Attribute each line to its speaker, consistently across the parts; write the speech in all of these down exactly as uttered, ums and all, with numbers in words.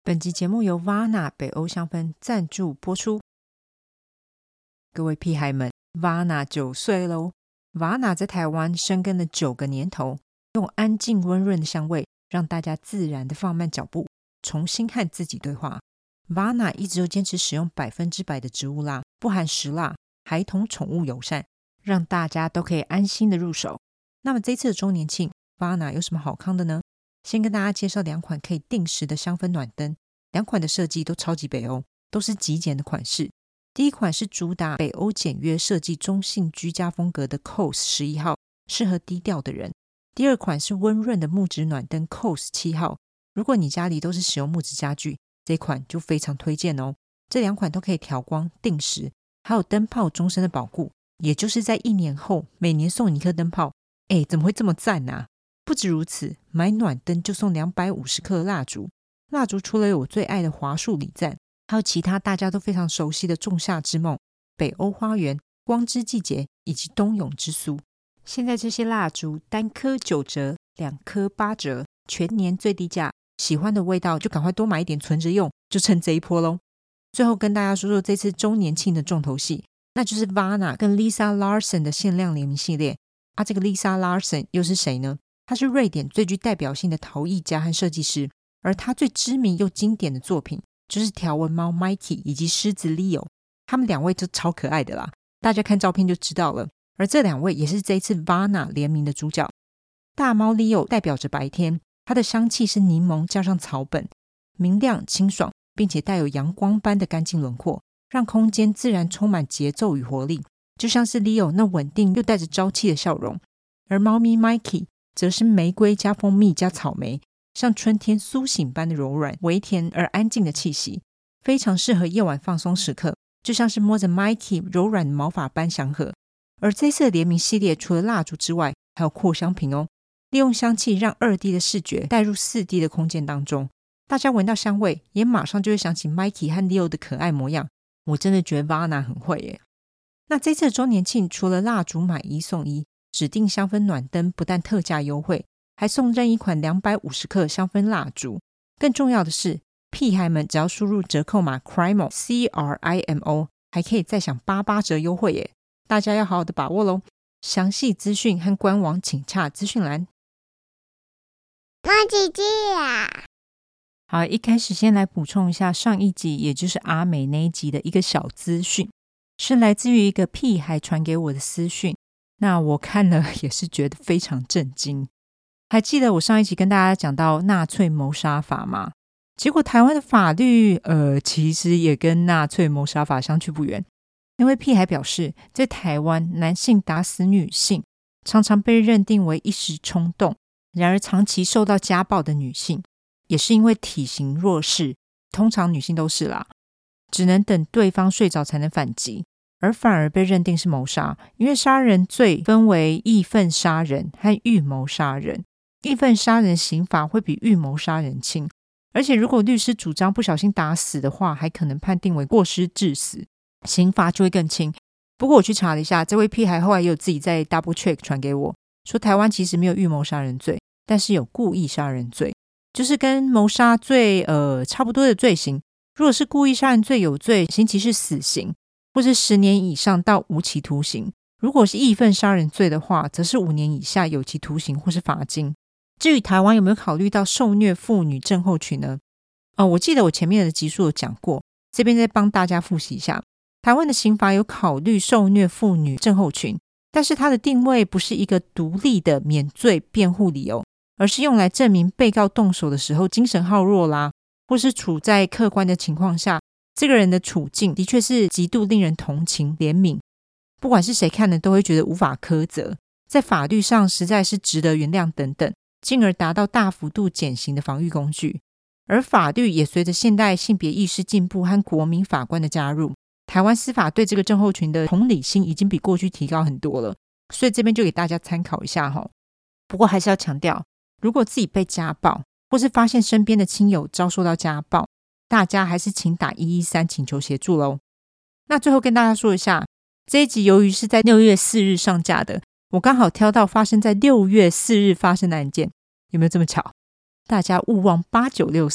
Speaker 1: 本集节目由 Vana 北欧香氛赞助播出。各位屁孩们， Vana 九岁咯。 Vana 在台湾深耕了九个年头，用安静温润的香味让大家自然的放慢脚步，重新和自己对话。 Vana 一直都坚持使用百分之百的植物蜡，不含石蜡，孩童宠物友善，让大家都可以安心的入手。那么这次的周年庆 Vana 有什么好康的呢？先跟大家介绍两款可以定时的香氛暖灯，两款的设计都超级北欧，都是极简的款式。第一款是主打北欧简约设计中性居家风格的 C O S 十一号，适合低调的人。第二款是温润的木质暖灯 C O S 七号，如果你家里都是使用木质家具，这款就非常推荐哦。这两款都可以调光定时，还有灯泡终身的保固，也就是在一年后每年送你一颗灯泡。诶，怎么会这么赞啊？不止如此，买暖灯就送两百五十克蜡烛。蜡烛除了有我最爱的华树礼赞，还有其他大家都非常熟悉的仲夏之梦、北欧花园、光之季节以及冬泳之苏。现在这些蜡烛单颗九折，两颗八折，全年最低价。喜欢的味道就赶快多买一点存着用，就趁这一波咯。最后跟大家说说这次周年庆的重头戏，那就是 Vana 跟 Lisa Larson 的限量联名系列。啊，这个 Lisa Larson 又是谁呢？她是瑞典最具代表性的陶艺家和设计师，而她最知名又经典的作品就是条纹猫 Mikey 以及狮子 Leo， 他们两位就超可爱的啦，大家看照片就知道了。而这两位也是这一次 Vana 联名的主角。大猫 Leo 代表着白天，它的香气是柠檬加上草本，明亮清爽，并且带有阳光般的干净轮廓，让空间自然充满节奏与活力，就像是 Leo 那稳定又带着朝气的笑容。而猫咪 Mikey 则是玫瑰加蜂蜜加草莓，像春天苏醒般的柔软微甜而安静的气息，非常适合夜晚放松时刻，就像是摸着 Mikey 柔软的毛发般祥和。而这次的联名系列除了蜡烛之外，还有扩香瓶哦，利用香气让 二 D 的视觉带入 四 D 的空间当中，大家闻到香味也马上就会想起 Mikey 和 Leo 的可爱模样。我真的觉得 Vana 很会耶。那这次的周年庆除了蜡烛买一送一，指定香氛暖灯不但特价优惠，还送任一款两百五十克香氛蜡烛。更重要的是，屁孩们只要输入折扣码 CRIMO C R I M O 还可以再享八八折优惠耶，大家要好好的把握咯。详细资讯和官网请洽资讯栏。
Speaker 2: 妈姐姐啊，
Speaker 1: 好，一开始先来补充一下上一集，也就是阿美那一集的一个小资讯，是来自于一个屁孩传给我的私讯。那我看了也是觉得非常震惊。还记得我上一集跟大家讲到纳粹谋杀法吗？结果台湾的法律呃，其实也跟纳粹谋杀法相去不远。那位屁孩表示，在台湾男性打死女性常常被认定为一时冲动，然而长期受到家暴的女性也是因为体型弱势，通常女性都是啦，只能等对方睡着才能反击，而反而被认定是谋杀。因为杀人罪分为义愤杀人和预谋杀人，义愤杀人刑罚会比预谋杀人轻，而且如果律师主张不小心打死的话，还可能判定为过失致死，刑罚就会更轻。不过我去查了一下，这位屁孩后来也有自己在 double check 传给我，说台湾其实没有预谋杀人罪，但是有故意杀人罪，就是跟谋杀罪呃差不多的罪行。如果是故意杀人罪有罪，刑期是死刑，或是十年以上到无期徒刑。如果是义愤杀人罪的话，则是五年以下有期徒刑或是罚金。至于台湾有没有考虑到受虐妇女症候群呢？呃、我记得我前面的集数有讲过，这边再帮大家复习一下。台湾的刑法有考虑受虐妇女症候群，但是它的定位不是一个独立的免罪辩护理由，而是用来证明被告动手的时候精神耗弱啦，或是处在客观的情况下，这个人的处境的确是极度令人同情怜悯，不管是谁看了都会觉得无法苛责，在法律上实在是值得原谅等等，进而达到大幅度减刑的防御工具。而法律也随着现代性别意识进步和国民法官的加入，台湾司法对这个症候群的同理心已经比过去提高很多了，所以这边就给大家参考一下齁。不过还是要强调，如果自己被家暴，或是发现身边的亲友遭受到家暴，大家还是请打一一三请求协助咯。那最后跟大家说一下，这一集由于是在六月四日上架的，我刚好挑到发生在六月四日发生的案件，有没有这么巧？大家勿忘八九六四，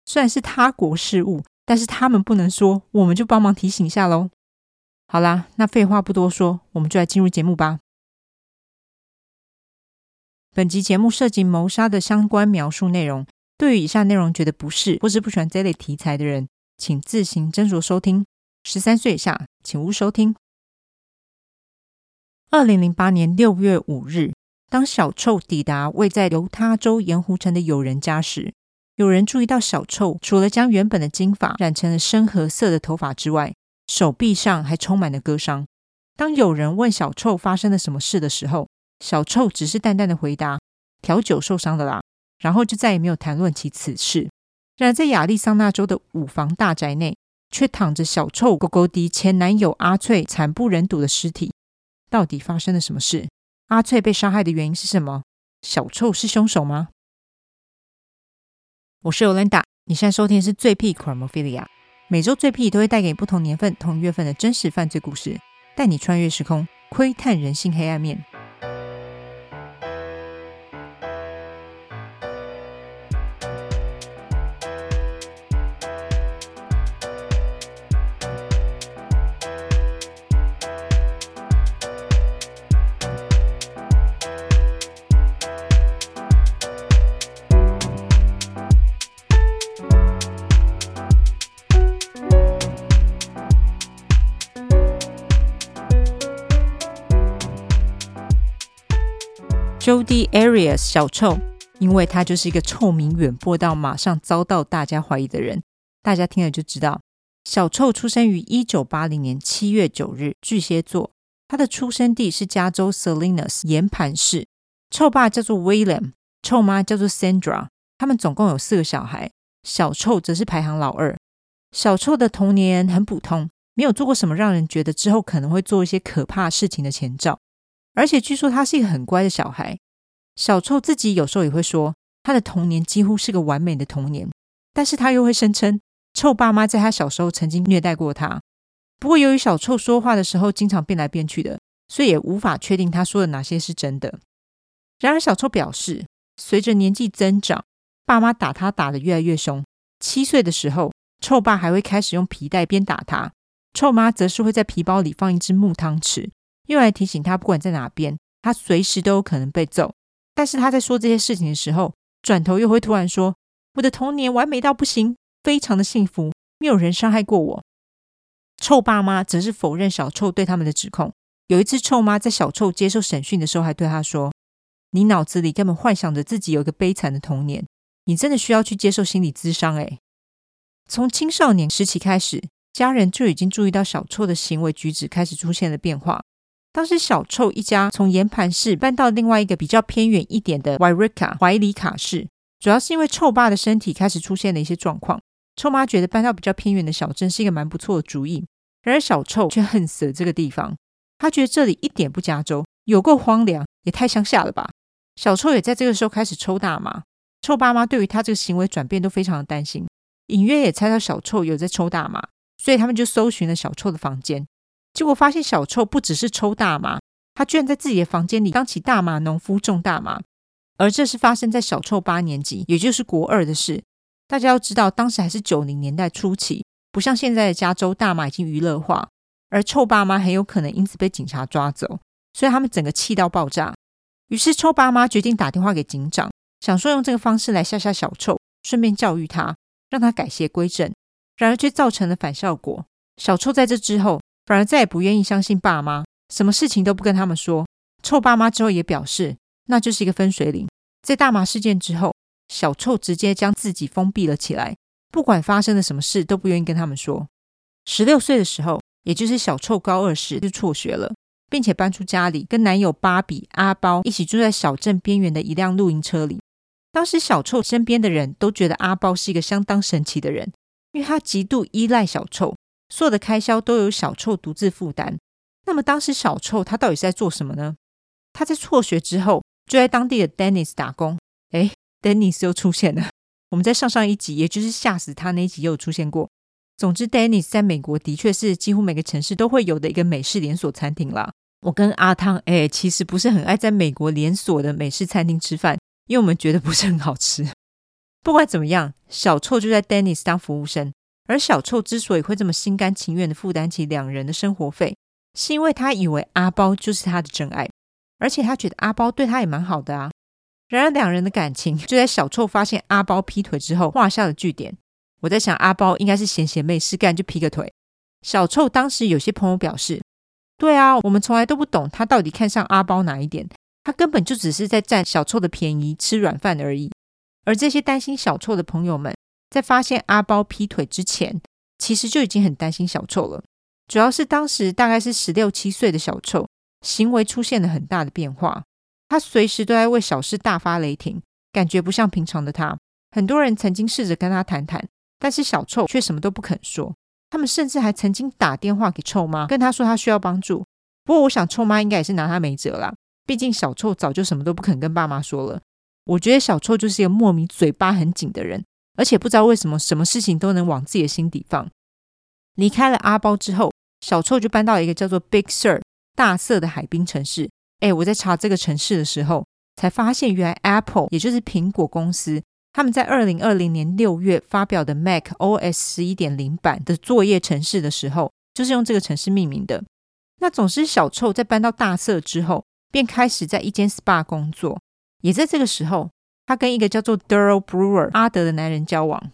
Speaker 1: 虽然是他国事务，但是他们不能说，我们就帮忙提醒一下咯。好啦，那废话不多说，我们就来进入节目吧。本集节目涉及谋杀的相关描述内容，对于以下内容觉得不适或是不喜欢这类题材的人，请自行斟酌收听。十三岁以下请勿收听。二零零八年六月五日，当小臭抵达位在犹他州盐湖城的友人家时，有人注意到小臭除了将原本的金发染成了深褐色的头发之外，手臂上还充满了割伤。当有人问小臭发生了什么事的时候，小臭只是淡淡的回答，调酒受伤了啦，然后就再也没有谈论起此事。然而在亚利桑那州的五房大宅内，却躺着小臭狗狗迪前男友阿翠惨不忍睹的尸体。到底发生了什么事？阿翠被杀害的原因是什么？小臭是凶手吗？我是 Olinda， 你现在收听的是最屁 Chromophila， 每周最屁都会带给你不同年份同月份的真实犯罪故事，带你穿越时空，窥探人性黑暗面。Jodi Arias 小臭，因为他就是一个臭名远播到马上遭到大家怀疑的人，大家听了就知道。小臭出生于一九八零年七月九日，巨蟹座。他的出生地是加州 Salinas 盐盘市。臭爸叫做 William， 臭妈叫做 Sandra， 他们总共有四个小孩，小臭则是排行老二。小臭的童年很普通，没有做过什么让人觉得之后可能会做一些可怕事情的前兆，而且据说他是一个很乖的小孩。小臭自己有时候也会说，他的童年几乎是个完美的童年，但是他又会声称臭爸妈在他小时候曾经虐待过他。不过由于小臭说话的时候经常变来变去的，所以也无法确定他说的哪些是真的。然而小臭表示，随着年纪增长，爸妈打他打得越来越凶。七岁的时候，臭爸还会开始用皮带鞭打他，臭妈则是会在皮包里放一只木汤匙，用来提醒他不管在哪边，他随时都有可能被揍。但是他在说这些事情的时候，转头又会突然说，我的童年完美到不行，非常的幸福，没有人伤害过我。臭爸妈则是否认小臭对他们的指控。有一次臭妈在小臭接受审讯的时候还对他说，你脑子里根本幻想着自己有一个悲惨的童年，你真的需要去接受心理咨商耶。从青少年时期开始，家人就已经注意到小臭的行为举止开始出现了变化。当时小臭一家从盐盘市搬到另外一个比较偏远一点的 Wairika 怀里卡市，主要是因为臭爸的身体开始出现了一些状况。臭妈觉得搬到比较偏远的小镇是一个蛮不错的主意，然而小臭却恨死了这个地方。他觉得这里一点不加州，有够荒凉，也太乡下了吧。小臭也在这个时候开始抽大麻。臭爸妈对于他这个行为转变都非常的担心，隐约也猜到小臭有在抽大麻，所以他们就搜寻了小臭的房间。结果发现小臭不只是抽大麻，他居然在自己的房间里当起大麻农夫种大麻。而这是发生在小臭八年级，也就是国二的事。大家要知道，当时还是九零年代初期，不像现在的加州，大麻已经娱乐化，而臭爸妈很有可能因此被警察抓走，所以他们整个气到爆炸。于是臭爸妈决定打电话给警长，想说用这个方式来吓吓小臭，顺便教育他，让他改邪归正。然而却造成了反效果。小臭在这之后反而再也不愿意相信爸妈，什么事情都不跟他们说。臭爸妈之后也表示，那就是一个分水岭。在大麻事件之后，小臭直接将自己封闭了起来，不管发生了什么事都不愿意跟他们说。十六岁的时候，也就是小臭高二时就辍学了，并且搬出家里，跟男友芭比、阿包一起住在小镇边缘的一辆露营车里。当时小臭身边的人都觉得阿包是一个相当神奇的人，因为他极度依赖小臭，所有的开销都由小臭独自负担。那么当时小臭他到底是在做什么呢？他在辍学之后就在当地的 Dennis 打工。诶 Dennis 又出现了，我们在上上一集也就是吓死他那一集又有出现过。总之 Dennis 在美国的确是几乎每个城市都会有的一个美式连锁餐厅啦。我跟阿汤诶其实不是很爱在美国连锁的美式餐厅吃饭，因为我们觉得不是很好吃。 不管怎么样，小臭就在 Dennis 当服务生，而小臭之所以会这么心甘情愿地负担起两人的生活费，是因为他以为阿包就是他的真爱，而且他觉得阿包对他也蛮好的啊。然而两人的感情就在小臭发现阿包劈腿之后画下了句点。我在想阿包应该是闲闲没事干就劈个腿。小臭当时有些朋友表示，对啊，我们从来都不懂他到底看上阿包哪一点，他根本就只是在占小臭的便宜吃软饭而已。而这些担心小臭的朋友们在发现阿包劈腿之前，其实就已经很担心小臭了。主要是当时大概是十六七岁的小臭行为出现了很大的变化，他随时都在为小事大发雷霆，感觉不像平常的他。很多人曾经试着跟他谈谈，但是小臭却什么都不肯说。他们甚至还曾经打电话给臭妈，跟他说他需要帮助。不过我想臭妈应该也是拿他没辙啦，毕竟小臭早就什么都不肯跟爸妈说了。我觉得小臭就是一个莫名嘴巴很紧的人，而且不知道为什么什么事情都能往自己的心底放。离开了阿包之后，小臭就搬到了一个叫做 Big Sur 大色的海滨城市。诶，我在查这个城市的时候才发现，原来 Apple 也就是苹果公司，他们在二零二零年六月发表的 Mac O S 十一点零 版的作业程式的时候，就是用这个程式命名的。那总之小臭在搬到大色之后，便开始在一间 S P A 工作。也在这个时候，他跟一个叫做 Daryl Brewer 阿德的男人交往。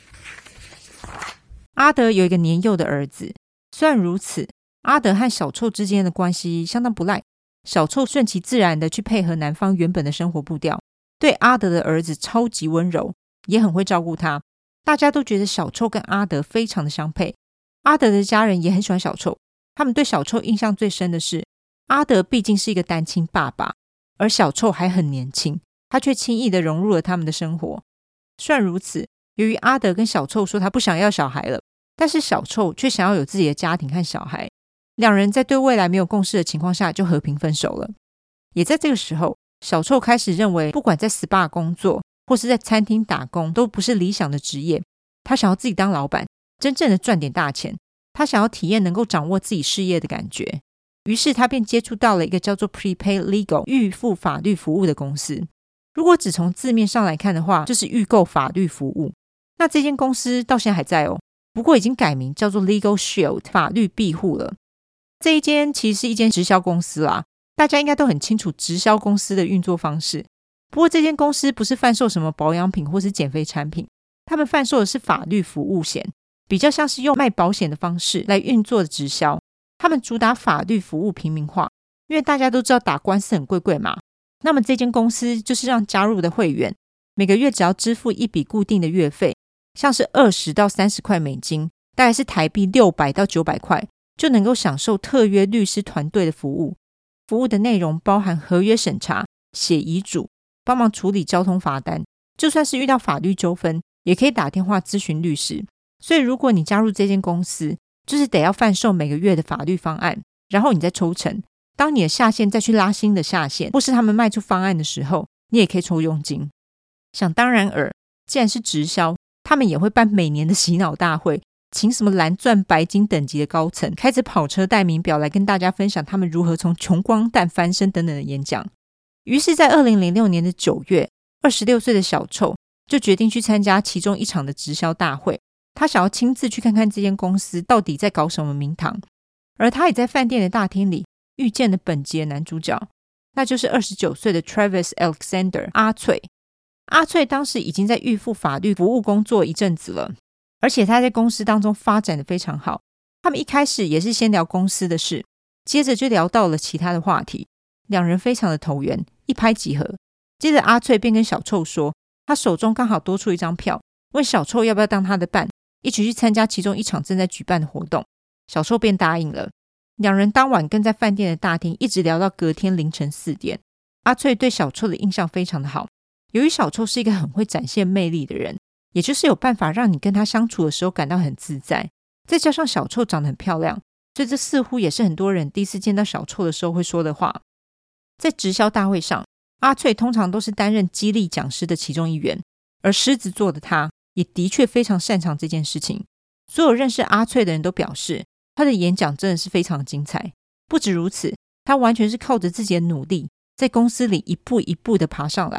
Speaker 1: 阿德有一个年幼的儿子，虽然如此，阿德和小臭之间的关系相当不赖。小臭顺其自然的去配合男方原本的生活步调，对阿德的儿子超级温柔，也很会照顾他。大家都觉得小臭跟阿德非常的相配。阿德的家人也很喜欢小臭，他们对小臭印象最深的是，阿德毕竟是一个单亲爸爸，而小臭还很年轻，他却轻易的融入了他们的生活。虽然如此，由于阿德跟小臭说他不想要小孩了，但是小臭却想要有自己的家庭和小孩，两人在对未来没有共识的情况下就和平分手了。也在这个时候，小臭开始认为不管在 S P A 工作或是在餐厅打工都不是理想的职业，他想要自己当老板，真正的赚点大钱，他想要体验能够掌握自己事业的感觉。于是他便接触到了一个叫做 Prepay Legal 预付法律服务的公司。如果只从字面上来看的话，就是预购法律服务。那这间公司到现在还在哦，不过已经改名叫做 Legal Shield 法律庇护了。这一间其实是一间直销公司啦，大家应该都很清楚直销公司的运作方式。不过这间公司不是贩售什么保养品或是减肥产品，他们贩售的是法律服务险，比较像是用卖保险的方式来运作的直销。他们主打法律服务平民化，因为大家都知道打官司很贵贵嘛。那么这间公司就是让加入的会员每个月只要支付一笔固定的月费，像是二十到三十块美金，大概是台币六百到九百块，就能够享受特约律师团队的服务。服务的内容包含合约审查、写遗嘱、帮忙处理交通罚单，就算是遇到法律纠纷也可以打电话咨询律师。所以如果你加入这间公司，就是得要贩售每个月的法律方案，然后你再抽成。当你的下线再去拉新的下线，或是他们卖出方案的时候，你也可以抽佣金。想当然尔，既然是直销，他们也会办每年的洗脑大会，请什么蓝钻白金等级的高层开着跑车带名表来跟大家分享他们如何从穷光蛋翻身等等的演讲。于是在二零零六年的九月，二十六岁的小臭就决定去参加其中一场的直销大会。他想要亲自去看看这间公司到底在搞什么名堂。而他也在饭店的大厅里遇见了本集的男主角，那就是二十九岁的 Travis Alexander 阿翠。阿翠当时已经在预付法律服务工作一阵子了，而且他在公司当中发展得非常好。他们一开始也是先聊公司的事，接着就聊到了其他的话题，两人非常的投缘，一拍即合。接着阿翠便跟小臭说，他手中刚好多出一张票，问小臭要不要当他的伴，一起去参加其中一场正在举办的活动。小臭便答应了。两人当晚跟在饭店的大厅一直聊到隔天凌晨四点。阿翠对小臭的印象非常的好，由于小臭是一个很会展现魅力的人，也就是有办法让你跟他相处的时候感到很自在，再加上小臭长得很漂亮，所以这似乎也是很多人第一次见到小臭的时候会说的话。在直销大会上，阿翠通常都是担任激励讲师的其中一员，而狮子座的他也的确非常擅长这件事情。所有认识阿翠的人都表示，他的演讲真的是非常精彩。不止如此，他完全是靠着自己的努力，在公司里一步一步的爬上来。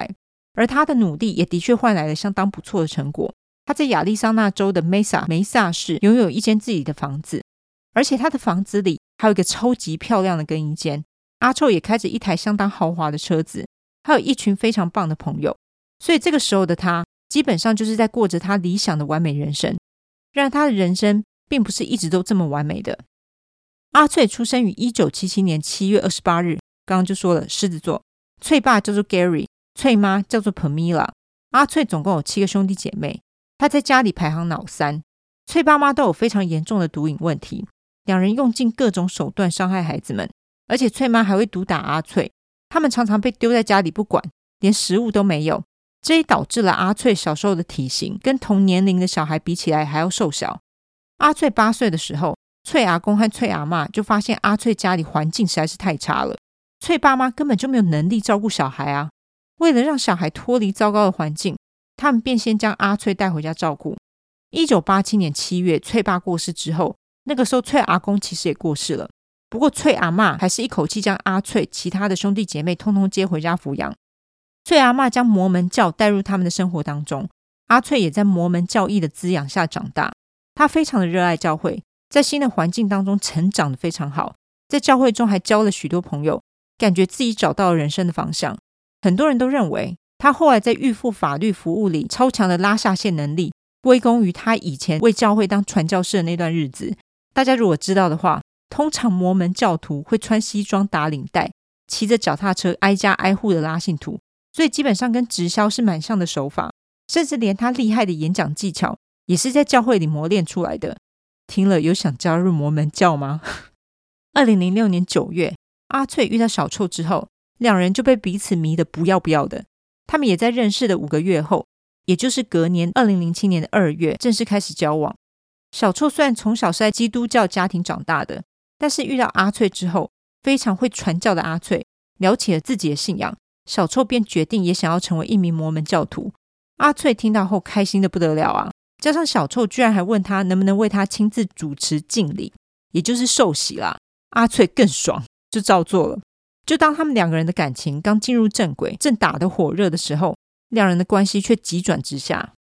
Speaker 1: 而他的努力也的确换来了相当不错的成果。他在亚利桑那州的梅萨梅萨市拥有一间自己的房子，而且他的房子里还有一个超级漂亮的更衣间。阿臭也开着一台相当豪华的车子，还有一群非常棒的朋友。所以这个时候的他基本上就是在过着他理想的完美人生。然而他的人生并不是一直都这么完美的。阿翠出生于一九七七年七月二十八日，刚刚就说了狮子座。翠爸叫做 Gary， 翠妈叫做 Pamela。 阿翠总共有七个兄弟姐妹，他在家里排行老三。翠爸妈都有非常严重的毒瘾问题，两人用尽各种手段伤害孩子们，而且翠妈还会毒打阿翠。他们常常被丢在家里不管，连食物都没有。这也导致了阿翠小时候的体型跟同年龄的小孩比起来还要瘦小。阿翠八岁的时候，翠阿公和翠阿嬷就发现阿翠家里环境实在是太差了，翠爸妈根本就没有能力照顾小孩啊。为了让小孩脱离糟糕的环境，他们便先将阿翠带回家照顾。一九八七年七月，翠爸过世之后，那个时候翠阿公其实也过世了，不过翠阿嬷还是一口气将阿翠其他的兄弟姐妹通通接回家抚养。翠阿嬷将摩门教带入他们的生活当中，阿翠也在摩门教义的滋养下长大。他非常的热爱教会，在新的环境当中成长得非常好，在教会中还交了许多朋友，感觉自己找到了人生的方向。很多人都认为他后来在预付法律服务里超强的拉下线能力归功于他以前为教会当传教士的那段日子。大家如果知道的话，通常摩门教徒会穿西装打领带，骑着脚踏车挨家挨户的拉信徒，所以基本上跟直销是蛮像的手法，甚至连他厉害的演讲技巧也是在教会里磨练出来的。听了有想加入摩门教吗？二零零六年九月，阿翠遇到小臭之后，两人就被彼此迷得不要不要的。他们也在认识的五个月后，也就是隔年二零零七年的二月正式开始交往。小臭虽然从小是在基督教家庭长大的，但是遇到阿翠之后，非常会传教的阿翠了解了自己的信仰，小臭便决定也想要成为一名摩门教徒。阿翠听到后开心的不得了啊，加上小臭居然还问他能不能为他亲自主持敬礼，也就是受洗啦。阿翠更爽，就照做了。就当他们两个人的感情刚进入正轨，正打得火热的时候，两人的关系却急转直下。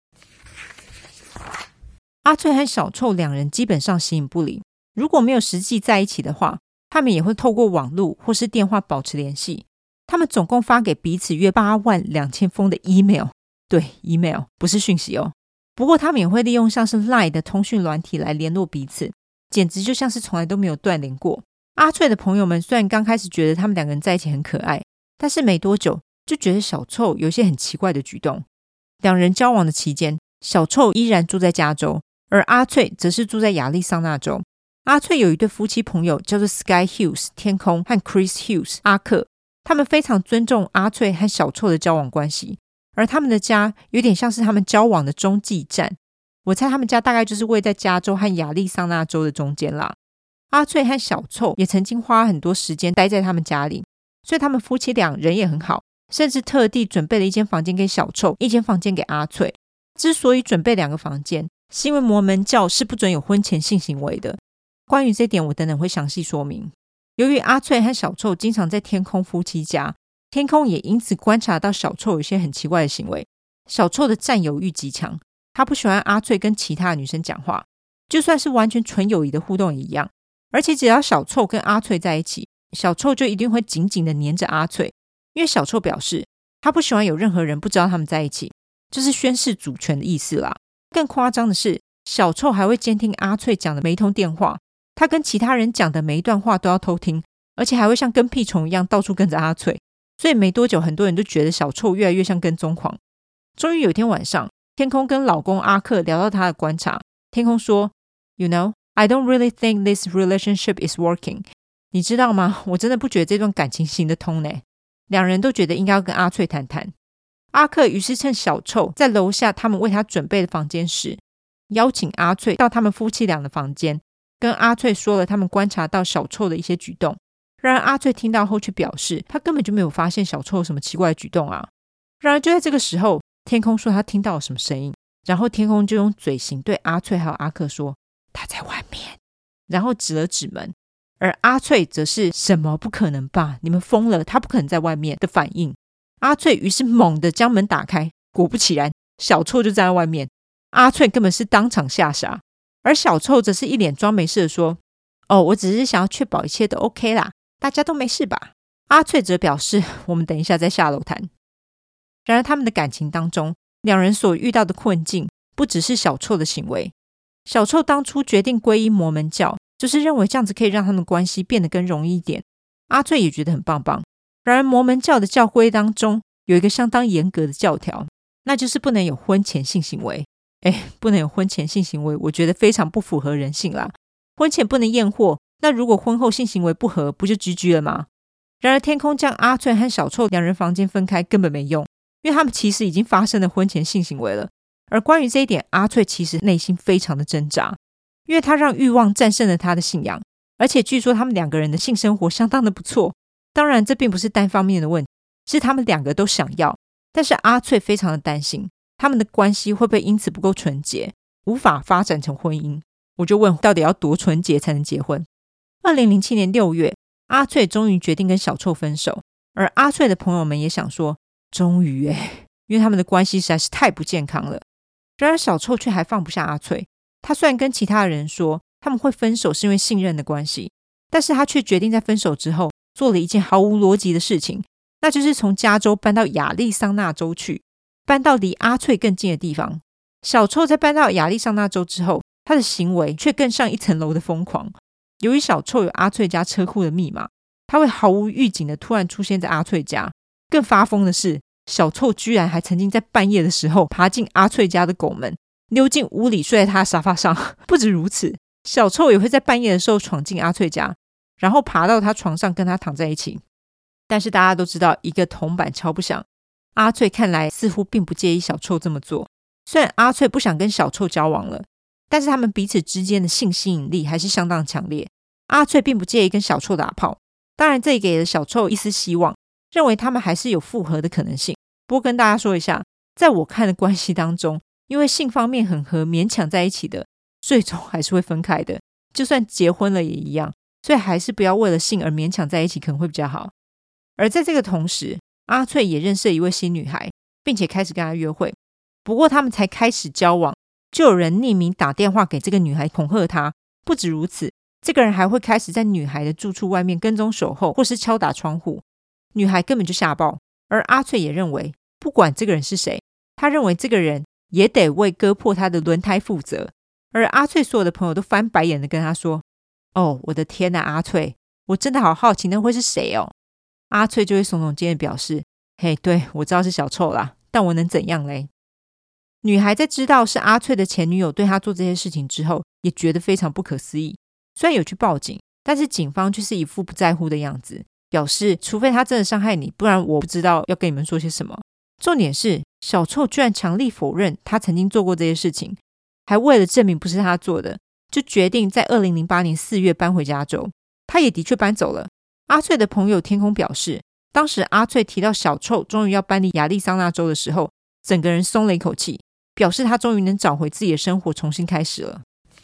Speaker 1: 阿翠和小臭两人基本上形影不离，如果没有实际在一起的话，他们也会透过网络或是电话保持联系。他们总共发给彼此约八万两千封的 email， 对 email 不是讯息哦。不过他们也会利用像是 Line 的通讯软体来联络彼此，简直就像是从来都没有断联过。阿翠的朋友们虽然刚开始觉得他们两个人在一起很可爱，但是没多久就觉得小臭有一些很奇怪的举动。两人交往的期间，小臭依然住在加州，而阿翠则是住在亚利桑那州。阿翠有一对夫妻朋友叫做 Sky Hughes 天空和 Chris Hughes 阿克，他们非常尊重阿翠和小臭的交往关系，而他们的家有点像是他们交往的中继站。我猜他们家大概就是位在加州和亚利桑那州的中间啦。阿翠和小臭也曾经花很多时间待在他们家里，所以他们夫妻俩人也很好，甚至特地准备了一间房间给小臭，一间房间给阿翠。之所以准备两个房间，是因为摩门教是不准有婚前性行为的。关于这点我等等会详细说明。由于阿翠和小臭经常在天空夫妻家，天空也因此观察到小臭有些很奇怪的行为。小臭的占有欲极强，他不喜欢阿翠跟其他的女生讲话，就算是完全纯友谊的互动也一样。而且只要小臭跟阿翠在一起，小臭就一定会紧紧的黏着阿翠，因为小臭表示他不喜欢有任何人不知道他们在一起，就是宣示主权的意思啦。更夸张的是，小臭还会监听阿翠讲的每一通电话，他跟其他人讲的每一段话都要偷听，而且还会像跟屁虫一样到处跟着阿翠。所以没多久，很多人都觉得小臭越来越像跟踪狂。终于有一天晚上，天空跟老公阿克聊到他的观察，天空说 You know, I don't really think this relationship is working. 你知道吗？我真的不觉得这段感情行得通呢。两人都觉得应该要跟阿翠谈谈。阿克于是趁小臭在楼下他们为他准备的房间时，邀请阿翠到他们夫妻俩的房间，跟阿翠说了他们观察到小臭的一些举动。然而阿翠听到后却表示他根本就没有发现小臭有什么奇怪的举动啊。然而就在这个时候，天空说他听到了什么声音，然后天空就用嘴型对阿翠还有阿克说他在外面，然后指了指门。而阿翠则是什么不可能吧，你们疯了，他不可能在外面的反应。 阿翠于是猛地将门打开，果不其然，小臭就站在外面。阿翠根本是当场吓傻，而小臭则是一脸装没事的说：哦，我只是想要确保一切都 OK 啦，大家都没事吧？阿翠则表示我们等一下再下楼谈。然而他们的感情当中，两人所遇到的困境不只是小臭的行为。小臭当初决定皈依摩门教，就是认为这样子可以让他们的关系变得更容易一点。阿翠也觉得很棒棒。然而摩门教的教规当中有一个相当严格的教条，那就是不能有婚前性行为。哎，不能有婚前性行为，我觉得非常不符合人性啦。婚前不能验货，那如果婚后性行为不合，不就 G G 了吗？然而天空将阿翠和小臭两人房间分开根本没用，因为他们其实已经发生了婚前性行为了。而关于这一点，阿翠其实内心非常的挣扎，因为他让欲望战胜了他的信仰，而且据说他们两个人的性生活相当的不错。当然这并不是单方面的问题，是他们两个都想要，但是阿翠非常的担心他们的关系会不会因此不够纯洁，无法发展成婚姻。我就问，到底要多纯洁才能结婚？二零零七年六月，阿翠终于决定跟小臭分手，而阿翠的朋友们也想说，终于耶，因为他们的关系实在是太不健康了。然而小臭却还放不下阿翠，他虽然跟其他人说他们会分手是因为信任的关系，但是他却决定在分手之后做了一件毫无逻辑的事情，那就是从加州搬到亚利桑那州去，搬到离阿翠更近的地方。小臭在搬到亚利桑那州之后，他的行为却更上一层楼的疯狂。由于小臭有阿翠家车库的密码，他会毫无预警的突然出现在阿翠家。更发疯的是，小臭居然还曾经在半夜的时候爬进阿翠家的狗门，溜进屋里睡在他的沙发上。不止如此，小臭也会在半夜的时候闯进阿翠家，然后爬到他床上跟他躺在一起。但是大家都知道，一个铜板敲不响，阿翠看来似乎并不介意小臭这么做。虽然阿翠不想跟小臭交往了，但是他们彼此之间的性吸引力还是相当强烈。阿翠并不介意跟小臭打炮，当然这也给了小臭一丝希望，认为他们还是有复合的可能性。不过跟大家说一下，在我看的关系当中，因为性方面很合，勉强在一起的，最终还是会分开的，就算结婚了也一样。所以还是不要为了性而勉强在一起，可能会比较好。而在这个同时，阿翠也认识了一位新女孩，并且开始跟她约会。不过他们才开始交往，就有人匿名打电话给这个女孩恐吓她。不止如此，这个人还会开始在女孩的住处外面跟踪守候，或是敲打窗户。女孩根本就吓爆，而阿翠也认为不管这个人是谁，他认为这个人也得为割破他的轮胎负责。而阿翠所有的朋友都翻白眼的跟他说，哦，我的天哪，阿翠，我真的好好奇那会是谁哦。阿翠就会耸耸肩的表示，嘿，对，我知道是小臭啦，但我能怎样嘞？女孩在知道是阿翠的前女友对她做这些事情之后，也觉得非常不可思议。虽然有去报警，但是警方却是一副不在乎的样子，表示除非他真的伤害你，不然我不知道要跟你们说些什么。重点是小臭居然强力否认他曾经做过这些事情，还为了证明不是他做的，就决定在二零零八年四月搬回加州。他也的确搬走了。阿翠的朋友天空表示，当时阿翠提到小臭终于要搬离亚利桑那州的时候，整个人松了一口气，表示他终于能找回自己的生活，重新开始了。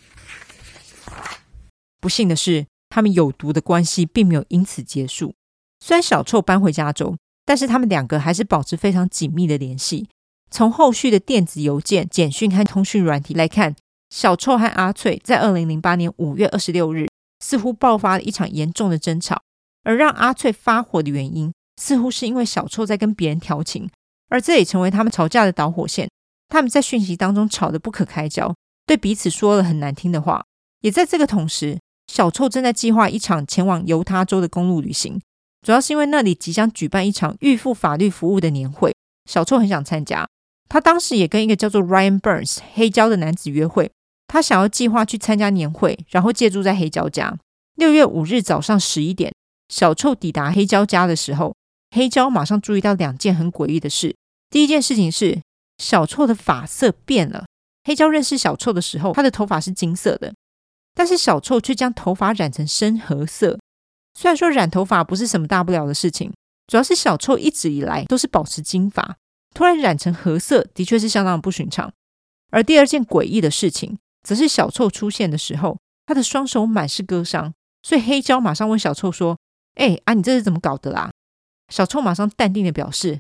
Speaker 1: 不幸的是，他们有毒的关系并没有因此结束。虽然小臭搬回加州，但是他们两个还是保持非常紧密的联系。从后续的电子邮件、简讯和通讯软体来看，小臭和阿翠在二零零八年五月二十六日似乎爆发了一场严重的争吵，而让阿翠发火的原因似乎是因为小臭在跟别人调情，而这也成为他们吵架的导火线。他们在讯息当中吵得不可开交，对彼此说了很难听的话。也在这个同时，小臭正在计划一场前往犹他州的公路旅行，主要是因为那里即将举办一场预付法律服务的年会，小臭很想参加。他当时也跟一个叫做 Ryan Burns 黑胶的男子约会，他想要计划去参加年会，然后借住在黑胶家。六月五日早上十一点，小臭抵达黑胶家的时候，黑胶马上注意到两件很诡异的事。第一件事情是小臭的发色变了。黑胶认识小臭的时候，他的头发是金色的，但是小臭却将头发染成深褐色。虽然说染头发不是什么大不了的事情，主要是小臭一直以来都是保持金发，突然染成褐色的确是相当不寻常。而第二件诡异的事情则是小臭出现的时候，他的双手满是割伤，所以黑胶马上问小臭说，哎、欸、啊，你这是怎么搞的啦？小臭马上淡定的表示，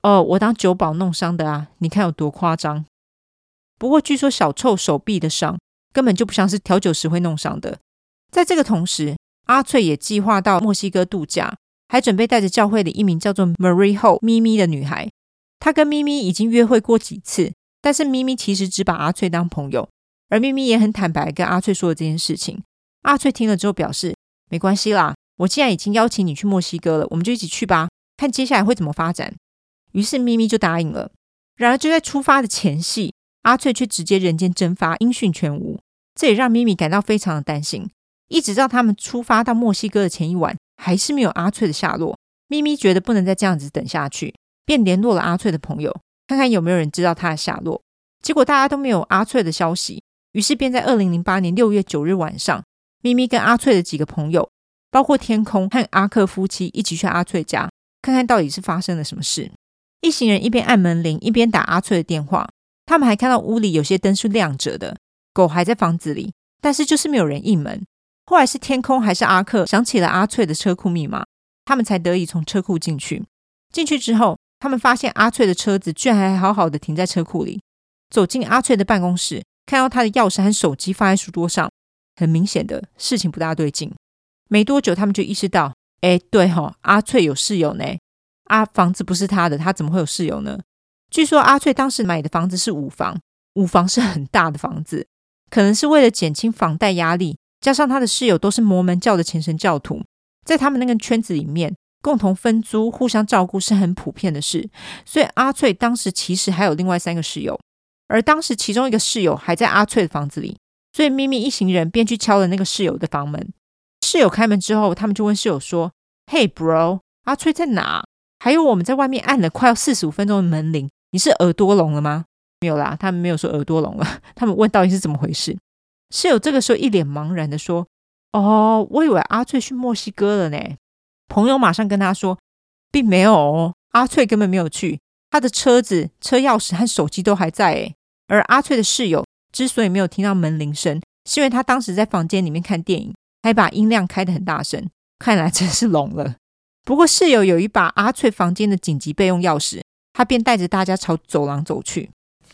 Speaker 1: 哦，我当酒保弄伤的啊，你看有多夸张。不过据说小臭手臂的伤根本就不像是调酒时会弄伤的。在这个同时，阿翠也计划到墨西哥度假，还准备带着教会里一名叫做 Marie Ho 咪咪的女孩。她跟咪咪已经约会过几次，但是咪咪其实只把阿翠当朋友，而咪咪也很坦白跟阿翠说了这件事情。阿翠听了之后表示，没关系啦，我既然已经邀请你去墨西哥了，我们就一起去吧，看接下来会怎么发展。于是咪咪就答应了。然而就在出发的前夕，阿翠却直接人间蒸发，音讯全无。这也让咪咪感到非常的担心。一直到他们出发到墨西哥的前一晚，还是没有阿翠的下落。咪咪觉得不能再这样子等下去，便联络了阿翠的朋友，看看有没有人知道她的下落。结果大家都没有阿翠的消息，于是便在二零零八年六月九日晚上，咪咪跟阿翠的几个朋友，包括天空和阿克夫妻，一起去阿翠家，看看到底是发生了什么事。一行人一边按门铃，一边打阿翠的电话。他们还看到屋里有些灯是亮着的，狗还在房子里，但是就是没有人应门。后来是天空还是阿克想起了阿翠的车库密码，他们才得以从车库进去。进去之后，他们发现阿翠的车子居然还好好的停在车库里。走进阿翠的办公室，看到她的钥匙和手机放在书桌上，很明显的事情不大对劲。没多久他们就意识到，诶对齁，阿翠有室友呢。啊，房子不是她的，她怎么会有室友呢？据说阿翠当时买的房子是五房，五房是很大的房子，可能是为了减轻房贷压力，加上她的室友都是摩门教的虔诚教徒，在他们那个圈子里面，共同分租互相照顾是很普遍的事，所以阿翠当时其实还有另外三个室友，而当时其中一个室友还在阿翠的房子里，所以咪咪一行人便去敲了那个室友的房门。室友开门之后，他们就问室友说， Hey bro， 阿翠在哪？还有我们在外面按了快要四十五分钟的门铃，你是耳朵聋了吗？没有啦，他们没有说耳朵聋了，他们问到底是怎么回事。室友这个时候一脸茫然的说，哦，我以为阿翠去墨西哥了呢。朋友马上跟他说，并没有哦，阿翠根本没有去，他的车子、车钥匙和手机都还在耶。而阿翠的室友之所以没有听到门铃声，是因为他当时在房间里面看电影，还把音量开得很大声，看来真是聋了。不过室友有一把阿翠房间的紧急备用钥匙，他便带着大家朝走廊走去。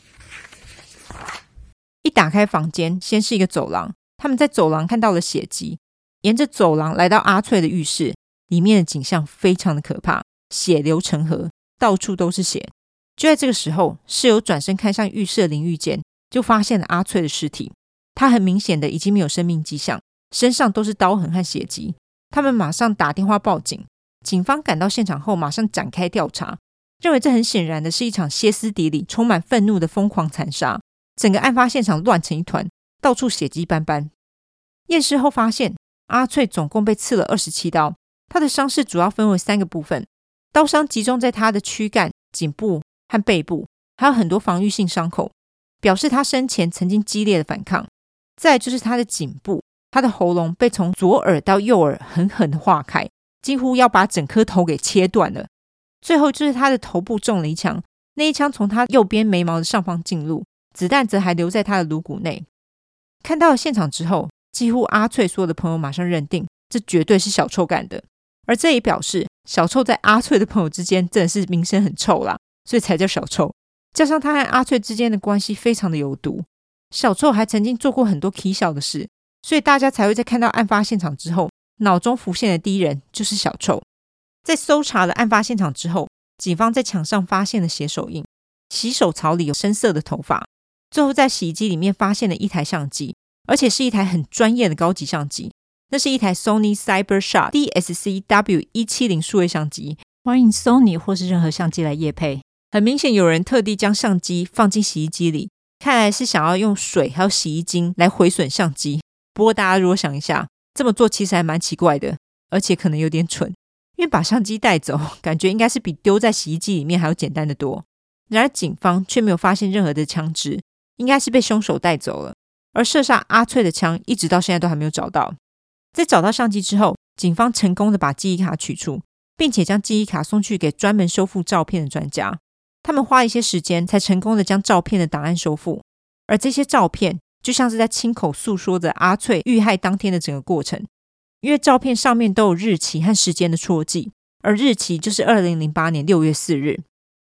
Speaker 1: 一打开房间，先是一个走廊，他们在走廊看到了血迹，沿着走廊来到阿翠的浴室，里面的景象非常的可怕，血流成河，到处都是血。就在这个时候，室友转身看向浴室的淋浴间，就发现了阿翠的尸体。她很明显的已经没有生命迹象，身上都是刀痕和血迹。他们马上打电话报警，警方赶到现场后马上展开调查，认为这很显然的是一场歇斯底里、充满愤怒的疯狂残杀。整个案发现场乱成一团，到处血迹斑斑。验尸后发现，阿翠总共被刺了二十七刀，她的伤势主要分为三个部分，刀伤集中在她的躯干、颈部和背部，还有很多防御性伤口，表示她生前曾经激烈的反抗。再来就是她的颈部，她的喉咙被从左耳到右耳狠狠的划开，几乎要把整颗头给切断了。最后就是她的头部中了一枪，那一枪从她右边眉毛的上方进入，子弹则还留在她的颅骨内。看到了现场之后，几乎阿翠所有的朋友马上认定这绝对是小臭干的，而这也表示小臭在阿翠的朋友之间真的是名声很臭啦，所以才叫小臭。加上他和阿翠之间的关系非常的有毒，小臭还曾经做过很多奇小的事，所以大家才会在看到案发现场之后，脑中浮现的第一人就是小臭。在搜查了案发现场之后，警方在墙上发现了血手印，洗手槽里有深色的头发，最后在洗衣机里面发现了一台相机，而且是一台很专业的高级相机，那是一台 Sony Cybershot D S C W 一七零数位相机，欢迎 Sony 或是任何相机来业配。很明显有人特地将相机放进洗衣机里，看来是想要用水还有洗衣精来毁损相机。不过大家如果想一下，这么做其实还蛮奇怪的，而且可能有点蠢，因为把相机带走感觉应该是比丢在洗衣机里面还要简单的多。然而警方却没有发现任何的枪支，应该是被凶手带走了。而射杀阿翠的枪一直到现在都还没有找到。在找到相机之后，警方成功的把记忆卡取出，并且将记忆卡送去给专门修复照片的专家。他们花一些时间才成功的将照片的档案修复，而这些照片就像是在亲口诉说着阿翠遇害当天的整个过程，因为照片上面都有日期和时间的戳记，而日期就是二零零八年六月四日。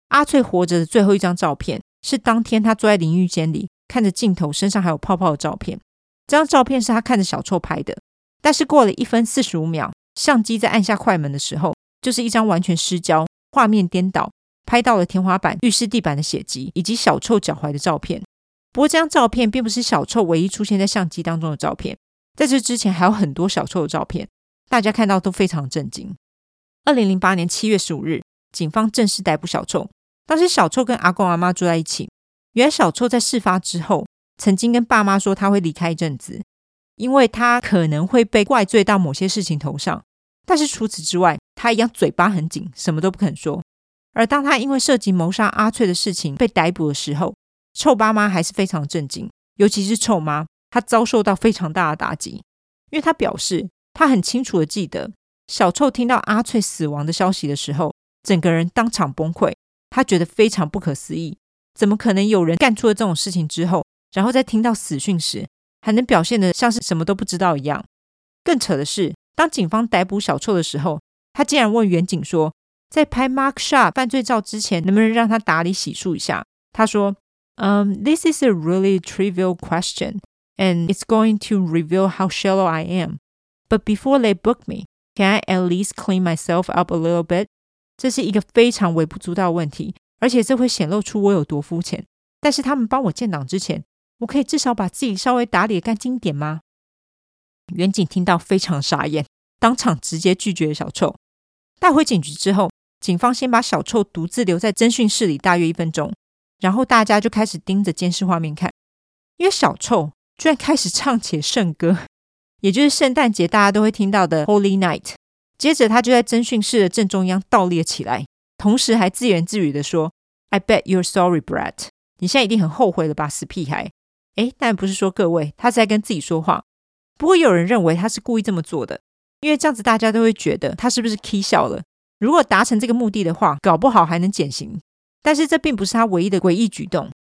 Speaker 1: 阿翠活着的最后一张照片是当天他坐在淋浴间里看着镜头身上还有泡泡的照片，这张照片是他看着小臭拍的。但是过了一分四十五秒，相机在按下快门的时候，就是一张完全失焦、画面颠倒，拍到了天花板、浴室地板的血迹以及小臭脚踝的照片。不过这张照片并不是小臭唯一出现在相机当中的照片，在这之前还有很多小臭的照片，大家看到都非常震惊。二零零八年七月十五日，警方正式逮捕小臭。当时小臭跟阿公阿妈住在一起，原来小臭在事发之后曾经跟爸妈说他会离开一阵子，因为他可能会被怪罪到某些事情头上，但是除此之外他一样嘴巴很紧，什么都不肯说。而当他因为涉及谋杀阿翠的事情被逮捕的时候，臭爸妈还是非常震惊，尤其是臭妈，她遭受到非常大的打击，因为她表示她很清楚的记得小臭听到阿翠死亡的消息的时候，整个人当场崩溃，她觉得非常不可思议，怎么可能有人干出了这种事情之后，然后在听到死讯时还能表现得像是什么都不知道一样。更扯的是，当警方逮捕小臭的时候，他竟然问远警说，在拍 Mark Shah 犯罪照之前能不能让他打理洗漱一下。他说Um, this is a really trivial question, and it's going to reveal how shallow I am. But before they book me, can I at least clean myself up a little bit? 这是一个非常微不足道的问题，而且这会显露出我有多肤浅。但是他们帮我建档之前，我可以至少把自己稍微打理得干净一点吗？远警听到非常傻眼，当场直接拒绝小臭。带回警局之后，警方先把小臭独自留在侦讯室里大约一分钟。然后大家就开始盯着监视画面看，因为小臭居然开始唱起圣歌，也就是圣诞节大家都会听到的 Holy Night。 接着他就在侦讯室的正中央倒立起来，同时还自言自语的说 I bet you're sorry, Brett。 你现在一定很后悔了吧，死屁孩。诶，当然不是说各位，他是在跟自己说话。不过有人认为他是故意这么做的，因为这样子大家都会觉得他是不是 k 笑了，如果达成这个目的的话，搞不好还能减刑。但是这并不是他唯一的诡异举动。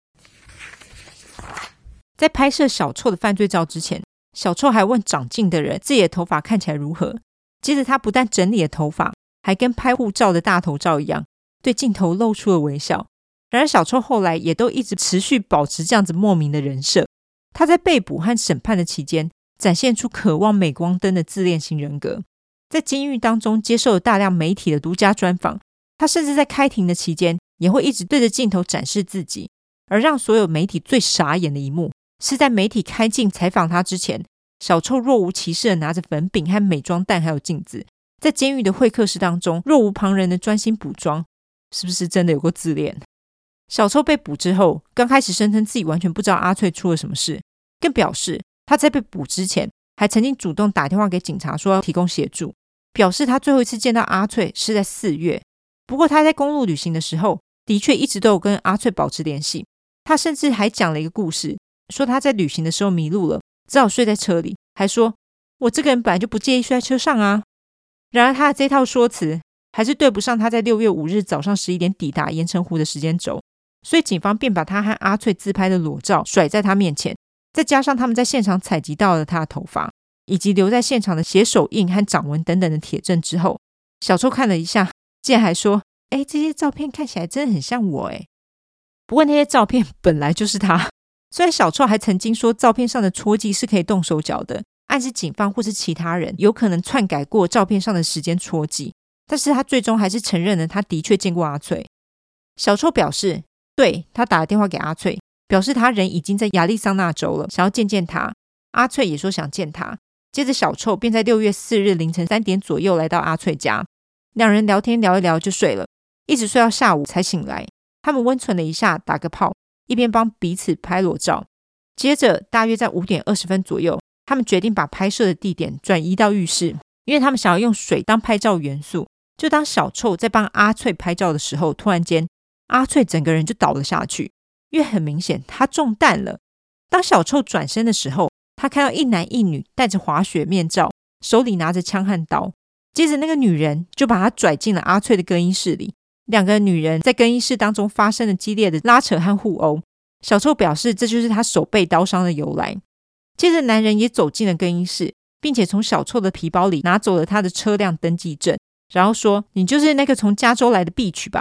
Speaker 1: 在拍摄小臭的犯罪照之前，小臭还问长镜的人自己的头发看起来如何。接着他不但整理了头发，还跟拍护照的大头照一样，对镜头露出了微笑。然而小臭后来也都一直持续保持这样子莫名的人设。他在被捕和审判的期间，展现出渴望镁光灯的自恋型人格。在监狱当中接受了大量媒体的独家专访，他甚至在开庭的期间也会一直对着镜头展示自己。而让所有媒体最傻眼的一幕，是在媒体开镜采访他之前，小臭若无其事的拿着粉饼和美妆蛋还有镜子，在监狱的会客室当中若无旁人的专心补妆。是不是真的有够自恋？小臭被捕之后，刚开始声称自己完全不知道阿翠出了什么事，更表示他在被捕之前还曾经主动打电话给警察说要提供协助，表示他最后一次见到阿翠是在四月。不过他在公路旅行的时候的确一直都有跟阿翠保持联系。他甚至还讲了一个故事，说他在旅行的时候迷路了，只好睡在车里，还说我这个人本来就不介意睡在车上啊。然而他的这套说辞还是对不上他在六月五日早上十一点抵达盐城湖的时间轴，所以警方便把他和阿翠自拍的裸照甩在他面前，再加上他们在现场采集到了他的头发，以及留在现场的血手印和掌纹等等的铁证之后，小臭看了一下，竟然还说诶，这些照片看起来真的很像我诶。不过那些照片本来就是他。虽然小臭还曾经说照片上的戳记是可以动手脚的，暗示警方或是其他人有可能篡改过照片上的时间戳记，但是他最终还是承认了他的确见过阿翠。小臭表示对，他打了电话给阿翠，表示他人已经在亚利桑那州了，想要见见他。阿翠也说想见他。接着小臭便在六月四日凌晨三点左右来到阿翠家，两人聊天聊一聊就睡了，一直睡到下午才醒来。他们温存了一下，打个炮，一边帮彼此拍裸照。接着大约在五点二十分左右，他们决定把拍摄的地点转移到浴室，因为他们想要用水当拍照元素。就当小臭在帮阿翠拍照的时候，突然间阿翠整个人就倒了下去，因为很明显她中弹了。当小臭转身的时候，他看到一男一女戴着滑雪面罩，手里拿着枪和刀。接着那个女人就把他拽进了阿翠的更衣室里，两个女人在更衣室当中发生了激烈的拉扯和互殴。小臭表示这就是他手被刀伤的由来。接着男人也走进了更衣室，并且从小臭的皮包里拿走了他的车辆登记证，然后说你就是那个从加州来的 Beach 吧。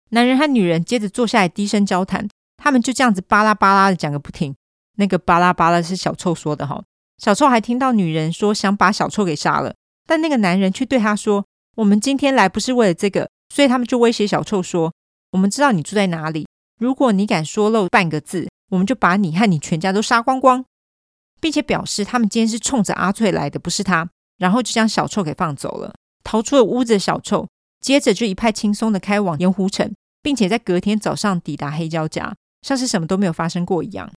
Speaker 1: 男人和女人接着坐下来低声交谈，他们就这样子巴拉巴拉的讲个不停。那个巴拉巴拉是小臭说的哈。小臭还听到女人说想把小臭给杀了，但那个男人却对他说，我们今天来不是为了这个，所以他们就威胁小臭说，我们知道你住在哪里，如果你敢说漏半个字，我们就把你和你全家都杀光光，并且表示他们今天是冲着阿翠来的，不是他，然后就将小臭给放走了。逃出了屋子的小臭接着就一派轻松的开往盐湖城，并且在隔天早上抵达黑胶家，像是什么都没有发生过一样。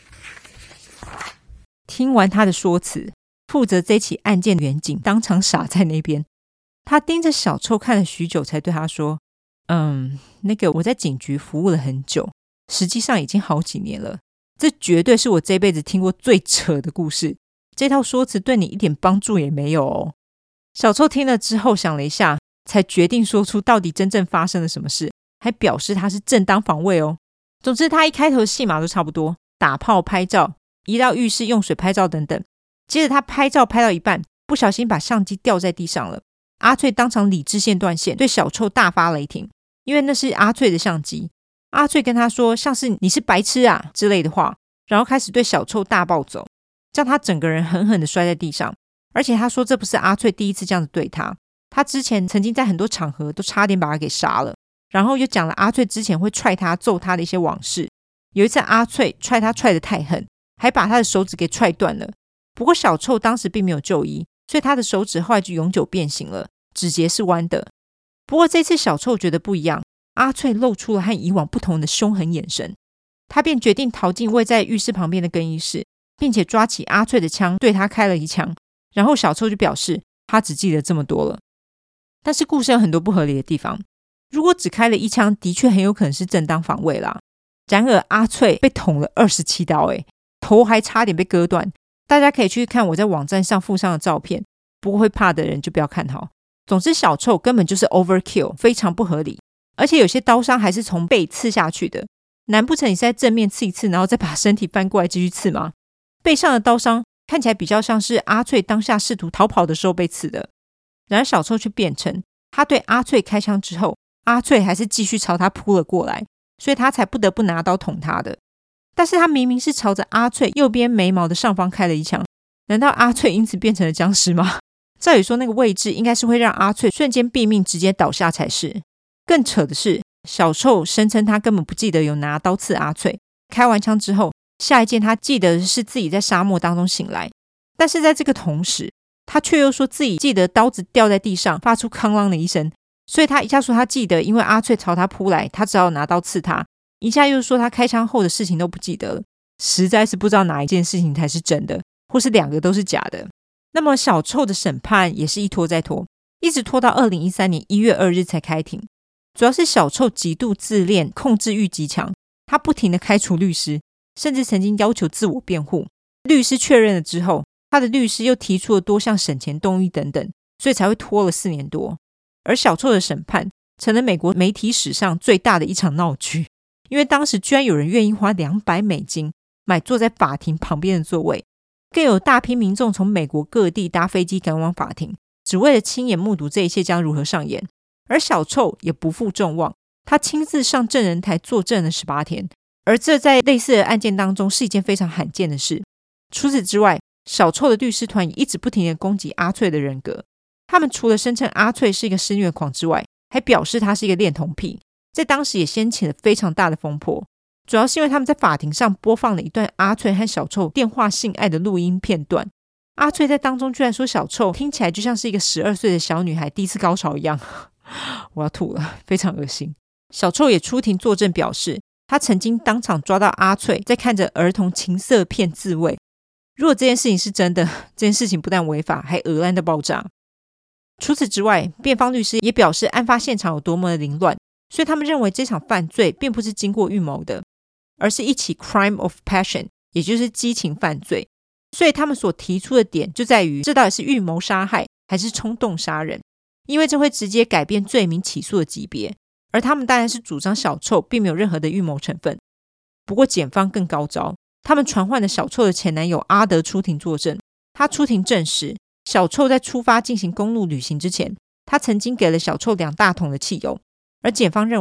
Speaker 1: 听完他的说辞，负责这起案件的员警当场傻在那边，他盯着小臭看了许久，才对他说，嗯，那个我在警局服务了很久，实际上已经好几年了，这绝对是我这辈子听过最扯的故事，这套说辞对你一点帮助也没有哦。小臭听了之后想了一下，才决定说出到底真正发生了什么事，还表示他是正当防卫哦。总之他一开头的戏码都差不多，打炮、拍照、移到浴室用水拍照等等。接着他拍照拍到一半，不小心把相机掉在地上了，阿翠当场理智线断线，对小臭大发雷霆，因为那是阿翠的相机。阿翠跟他说像是你是白痴啊之类的话，然后开始对小臭大暴走，将他整个人狠狠地摔在地上。而且他说这不是阿翠第一次这样子对他，他之前曾经在很多场合都差点把他给杀了。然后又讲了阿翠之前会踹他揍他的一些往事，有一次阿翠踹他踹得太狠，还把他的手指给踹断了。不过小臭当时并没有就医，所以他的手指后来就永久变形了，指节是弯的。不过这次小臭觉得不一样，阿翠露出了和以往不同的凶狠眼神，他便决定逃进位在浴室旁边的更衣室，并且抓起阿翠的枪对他开了一枪。然后小臭就表示他只记得这么多了。但是故事有很多不合理的地方，如果只开了一枪，的确很有可能是正当防卫啦。然而阿翠被捅了二十七刀，诶，头还差点被割断。大家可以去看我在网站上附上的照片，不过会怕的人就不要看好。总之小臭根本就是 overkill， 非常不合理，而且有些刀伤还是从背刺下去的，难不成你是在正面刺一次，然后再把身体翻过来继续刺吗？背上的刀伤看起来比较像是阿翠当下试图逃跑的时候被刺的。然而小臭却辩称，他对阿翠开枪之后，阿翠还是继续朝他扑了过来，所以他才不得不拿刀捅他的。但是他明明是朝着阿翠右边眉毛的上方开了一枪，难道阿翠因此变成了僵尸吗？照理说那个位置应该是会让阿翠瞬间毙命直接倒下才是。更扯的是小臭声称他根本不记得有拿刀刺阿翠，开完枪之后下一件他记得的是自己在沙漠当中醒来，但是在这个同时他却又说自己记得刀子掉在地上发出哐啷的一声，所以他一下说他记得因为阿翠朝他扑来他只好拿刀刺他，一下又说他开枪后的事情都不记得了，实在是不知道哪一件事情才是真的，或是两个都是假的。那么小臭的审判也是一拖再拖，一直拖到二零一三年一月二日才开庭。主要是小臭极度自恋，控制欲极强，他不停的开除律师，甚至曾经要求自我辩护。律师确认了之后，他的律师又提出了多项审前动议等等，所以才会拖了四年多。而小臭的审判成了美国媒体史上最大的一场闹剧，因为当时居然有人愿意花两百美金买坐在法庭旁边的座位，更有大批民众从美国各地搭飞机赶往法庭，只为了亲眼目睹这一切将如何上演。而小臭也不负众望，他亲自上证人台作证了十八天，而这在类似的案件当中是一件非常罕见的事。除此之外，小臭的律师团也一直不停地攻击阿翠的人格，他们除了声称阿翠是一个施虐狂之外，还表示他是一个恋童癖，在当时也掀起了非常大的风波。主要是因为他们在法庭上播放了一段阿翠和小臭电话性爱的录音片段，阿翠在当中居然说小臭听起来就像是一个十二岁的小女孩第一次高潮一样，我要吐了，非常恶心。小臭也出庭作证表示，他曾经当场抓到阿翠在看着儿童情色片自慰。如果这件事情是真的，这件事情不但违法，还恶烂到爆炸。除此之外，辩方律师也表示案发现场有多么的凌乱，所以他们认为这场犯罪并不是经过预谋的，而是一起 crime of passion， 也就是激情犯罪。所以他们所提出的点就在于，这到底是预谋杀害还是冲动杀人，因为这会直接改变罪名起诉的级别。而他们当然是主张小臭并没有任何的预谋成分。不过检方更高招，他们传唤了小臭的前男友阿德出庭作证。他出庭证实，小臭在出发进行公路旅行之前，他曾经给了小臭两大桶的汽油，而检方认为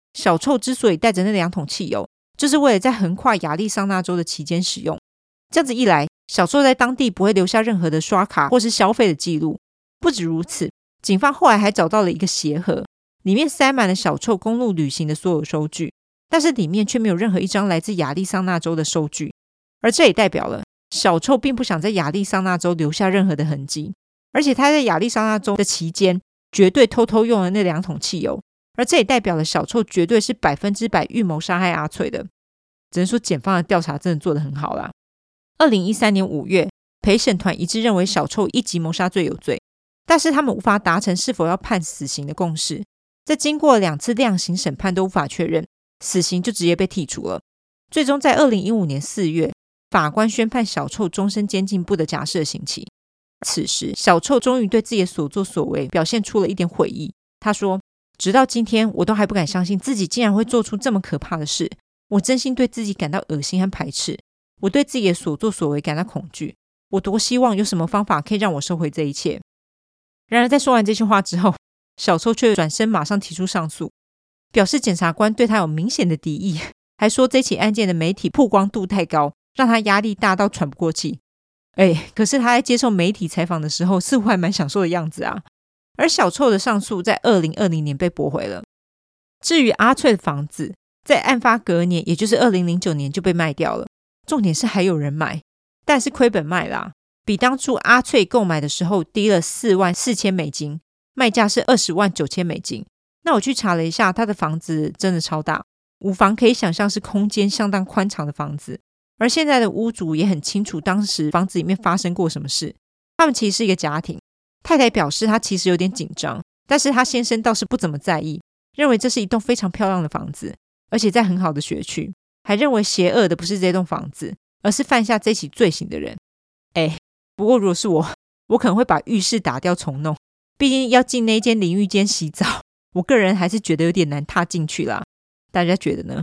Speaker 1: 小臭之所以带着那两桶汽油，就是为了在横跨亚利桑那州的期间使用。这样子一来，小臭在当地不会留下任何的刷卡或是消费的记录。不止如此，警方后来还找到了一个鞋盒，里面塞满了小臭公路旅行的所有收据，但是里面却没有任何一张来自亚利桑那州的收据。而这也代表了小臭并不想在亚利桑那州留下任何的痕迹，而且他在亚利桑那州的期间绝对偷偷用了那两桶汽油，而这也代表了小臭绝对是百分之百预谋杀害阿翠的。只能说检方的调查真的做得很好啦。二零一三年五月，陪审团一致认为小臭一级谋杀罪有罪，但是他们无法达成是否要判死刑的共识。在经过两次量刑审判都无法确认，死刑就直接被剔除了。最终在二零一五年四月，法官宣判小臭终身监禁不得假释的刑期。此时小臭终于对自己的所作所为表现出了一点悔意。他说，直到今天我都还不敢相信自己竟然会做出这么可怕的事，我真心对自己感到恶心和排斥，我对自己的所作所为感到恐惧，我多希望有什么方法可以让我收回这一切。然而在说完这些话之后，小臭却转身马上提出上诉，表示检察官对他有明显的敌意，还说这起案件的媒体曝光度太高，让他压力大到喘不过气。哎，可是他在接受媒体采访的时候似乎还蛮享受的样子啊。而小臭的上诉在二零二零年被驳回了。至于阿翠的房子，在案发隔年，也就是二零零九年就被卖掉了，重点是还有人买，但是亏本卖啦，比当初阿翠购买的时候低了四万四千美金，卖价是二十万九千美金。那我去查了一下，他的房子真的超大，五房可以想象是空间相当宽敞的房子。而现在的屋主也很清楚当时房子里面发生过什么事，他们其实是一个家庭。太太表示她其实有点紧张，但是她先生倒是不怎么在意，认为这是一栋非常漂亮的房子，而且在很好的学区，还认为邪恶的不是这栋房子，而是犯下这起罪行的人。哎，不过如果是我，我可能会把浴室打掉重弄，毕竟要进那间淋浴间洗澡，我个人还是觉得有点难踏进去啦。大家觉得呢？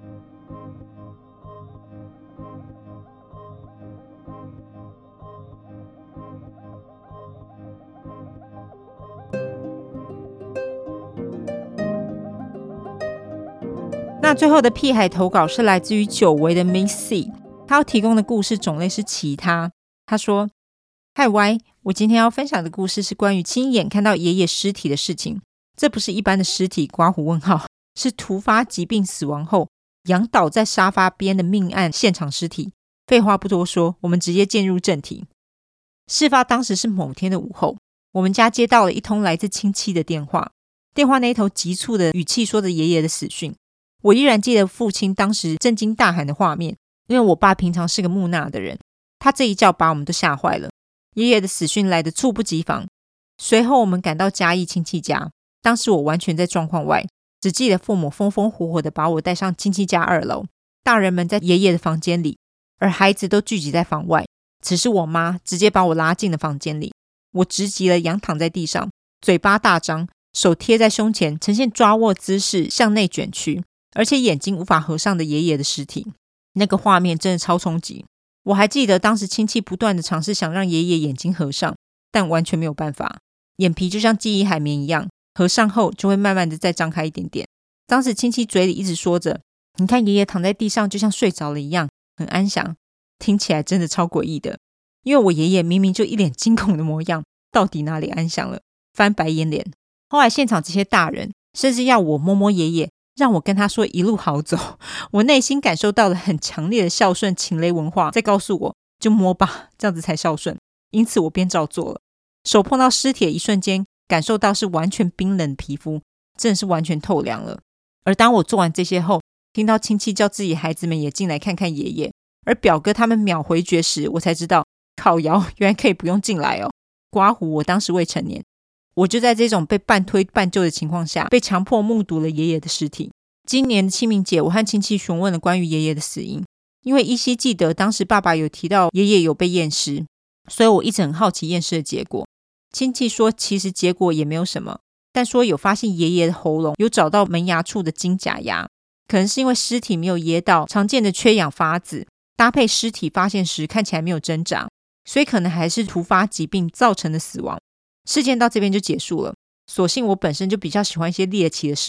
Speaker 1: 那最后的屁孩投稿是来自于久违的 Miss C， 他要提供的故事种类是其他。他说，嗨 Y， 我今天要分享的故事是关于亲眼看到爷爷尸体的事情。这不是一般的尸体刮胡问号，是突发疾病死亡后仰倒在沙发边的命案现场尸体。废话不多说，我们直接进入正题。事发当时是某天的午后，我们家接到了一通来自亲戚的电话，电话那一头急促的语气说着爷爷的死讯。我依然记得父亲当时震惊大喊的画面，因为我爸平常是个木讷的人，他这一叫把我们都吓坏了。爷爷的死讯来得猝不及防，随后我们赶到嘉义亲戚家，当时我完全在状况外，只记得父母风风火火地把我带上亲戚家二楼，大人们在爷爷的房间里，而孩子都聚集在房外，只是我妈直接把我拉进了房间里。我直急了仰躺在地上，嘴巴大张，手贴在胸前，呈现抓握姿势向内卷曲，而且眼睛无法合上的爷爷的尸体。那个画面真的超冲击。我还记得当时亲戚不断的尝试想让爷爷眼睛合上，但完全没有办法，眼皮就像记忆海绵一样，合上后就会慢慢的再张开一点点。当时亲戚嘴里一直说着，你看爷爷躺在地上就像睡着了一样，很安详，听起来真的超诡异的。因为我爷爷明明就一脸惊恐的模样，到底哪里安详了，翻白眼脸。后来现场这些大人甚至要我摸摸爷爷，让我跟他说一路好走。我内心感受到了很强烈的孝顺情勒文化在告诉我，就摸吧，这样子才孝顺。因此我便照做了。手碰到尸体的一瞬间，感受到是完全冰冷的皮肤，真的是完全透凉了。而当我做完这些后，听到亲戚叫自己孩子们也进来看看爷爷，而表哥他们秒回绝时，我才知道靠腰原来可以不用进来哦。刮胡我当时未成年，我就在这种被半推半就的情况下，被强迫目睹了爷爷的尸体。今年的清明节，我和亲戚询问了关于爷爷的死因，因为依稀记得当时爸爸有提到爷爷有被验尸，所以我一直很好奇验尸的结果。亲戚说其实结果也没有什么，但说有发现爷爷的喉咙有找到门牙处的金假牙，可能是因为尸体没有噎到常见的缺氧发子，搭配尸体发现时看起来没有挣扎，所以可能还是突发疾病造成的死亡。事件到这边就结束了。所幸我本身就比较喜欢一些猎奇的事物，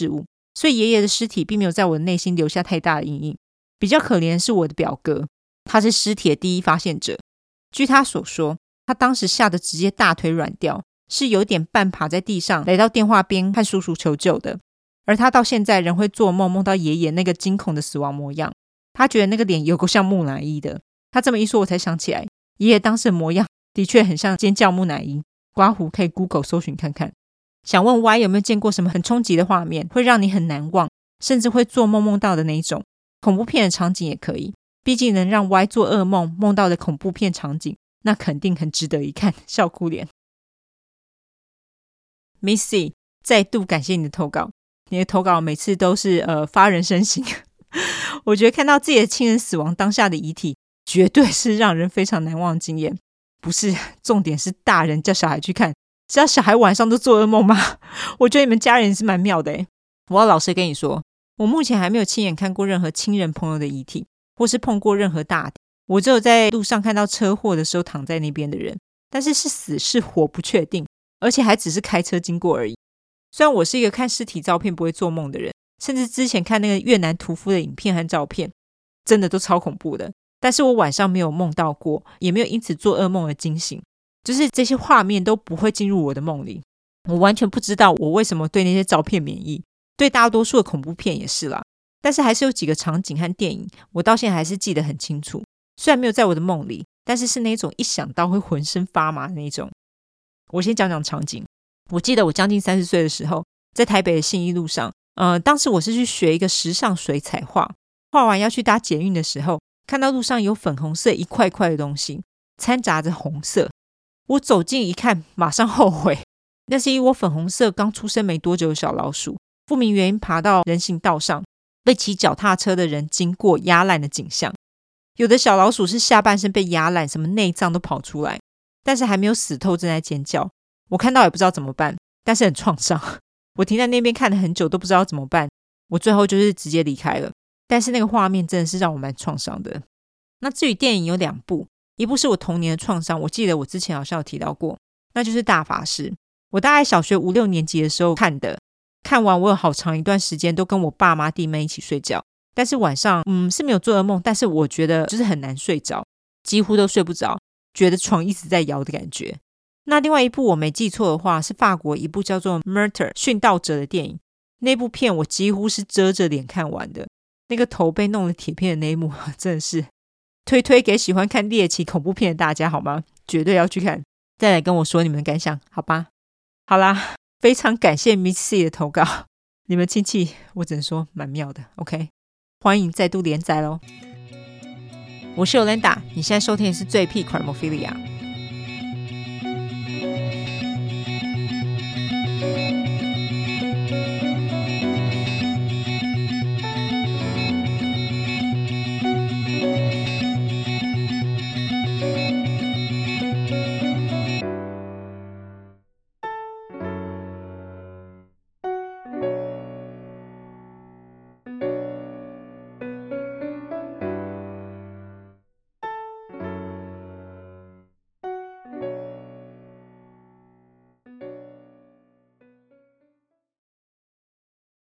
Speaker 1: 所以爷爷的尸体并没有在我的内心留下太大的阴影。比较可怜的是我的表哥，他是尸体的第一发现者。据他所说，他当时吓得直接大腿软掉，是有点半趴在地上来到电话边和叔叔求救的。而他到现在仍会做梦，梦到爷爷那个惊恐的死亡模样。他觉得那个脸有够像木乃伊的。他这么一说，我才想起来，爷爷当时的模样的确很像尖叫木乃伊。刮胡可以 Google 搜寻看看。想问 Y 有没有见过什么很冲击的画面，会让你很难忘，甚至会做梦梦到的那一种？恐怖片的场景也可以，毕竟能让 Y 做噩梦梦到的恐怖片场景，那肯定很值得一看，笑哭脸。Miss C 再度感谢你的投稿，你的投稿每次都是呃发人深省。我觉得看到自己的亲人死亡当下的遗体，绝对是让人非常难忘的经验。不是，重点是大人叫小孩去看，只要小孩晚上都做噩梦吗？我觉得你们家人也是蛮妙的耶。我要老实跟你说，我目前还没有亲眼看过任何亲人朋友的遗体，或是碰过任何大体。我只有在路上看到车祸的时候躺在那边的人，但是是死是活不确定，而且还只是开车经过而已。虽然我是一个看尸体照片不会做梦的人，甚至之前看那个越南屠夫的影片和照片真的都超恐怖的，但是我晚上没有梦到过，也没有因此做噩梦而惊醒，就是这些画面都不会进入我的梦里。我完全不知道我为什么对那些照片免疫，对大多数的恐怖片也是啦。但是还是有几个场景和电影我到现在还是记得很清楚，虽然没有在我的梦里，但是是那种一想到会浑身发麻的那种。我先讲讲场景。我记得我将近三十岁的时候，在台北的信义路上，呃，当时我是去学一个时尚水彩画，画完要去搭捷运的时候，看到路上有粉红色一块块的东西，掺杂着红色。我走近一看，马上后悔，那是一窝粉红色刚出生没多久的小老鼠，不明原因爬到人行道上，被骑脚踏车的人经过压烂的景象。有的小老鼠是下半身被压烂，什么内脏都跑出来，但是还没有死透，正在尖叫。我看到也不知道怎么办，但是很创伤。我停在那边看了很久都不知道怎么办，我最后就是直接离开了。但是那个画面真的是让我蛮创伤的。那至于电影有两部，一部是我童年的创伤，我记得我之前好像有提到过，那就是大法师。我大概小学五六年级的时候看的，看完我有好长一段时间都跟我爸妈弟妹一起睡觉，但是晚上嗯是没有做噩梦，但是我觉得就是很难睡着，几乎都睡不着，觉得床一直在摇的感觉。那另外一部我没记错的话，是法国一部叫做 Murder 殉道者的电影。那部片我几乎是遮着脸看完的，那个头被弄了铁片的那一幕真的是推推给喜欢看猎奇恐怖片的大家好吗？绝对要去看，再来跟我说你们的感想好吧。好啦，非常感谢 Miss C 的投稿，你们亲戚我只能说蛮妙的。 OK， 欢迎再度连载咯。我是 Yolanda， 你现在收听的是最屁 Crimophilia。